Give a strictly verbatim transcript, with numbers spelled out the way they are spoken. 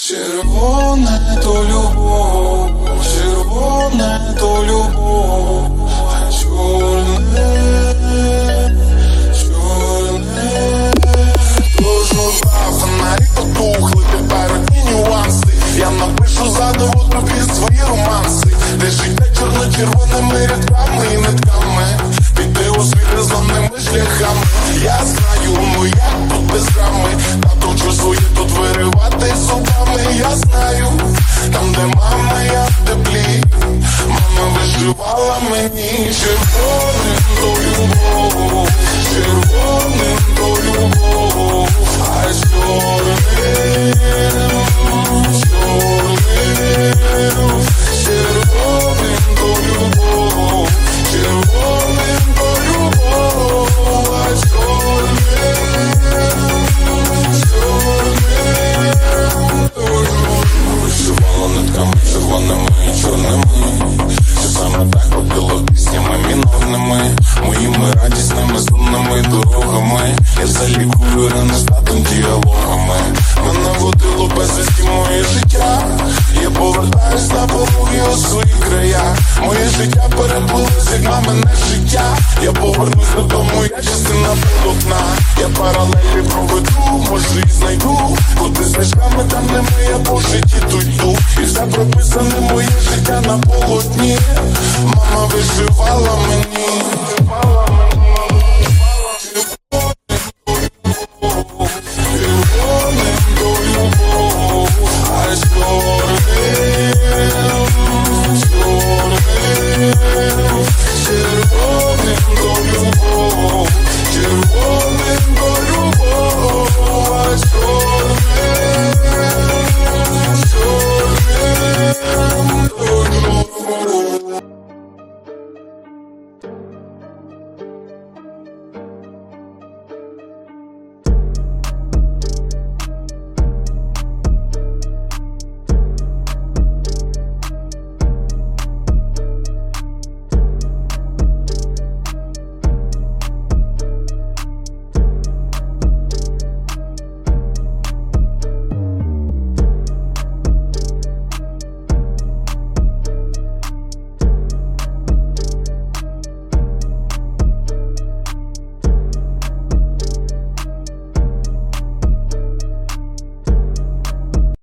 Червоне то любов, червоне то любов, а чорне, чорне. Кожну знав, фонарі потухли, тепер одні нюанси. Я напишу заново тобі свої романси, де життя чорно-червоними рядками і нитками, піти у світ незламними шляхами. Я знаю, ну як тут без драми, та тут що своє тут виривати зубами. Я знаю, там де мама, я в теплі, мама вишивала мені червоним то любов, червоним то любов, а чорним, чорним, червоним то любов, червоним то любов, а чорним, чорним то любов. Вишивала нитками червоними і чорними, що саме так робило піснями мінорними, моїми радісними сумними дорогами. Я залікую рани статом діалогами. Мене водило безвісті моє життя, я повертаюсь на пологі у свої края. Моє життя переплилось, як мамине життя. Я повернусь додому, я частина полотна. Я паралелі проведу, може і знайду, куди стежками там не ми, я по житті тут йду. І все прописане моє життя на полотні, мама вишивала мені, вишивала мені.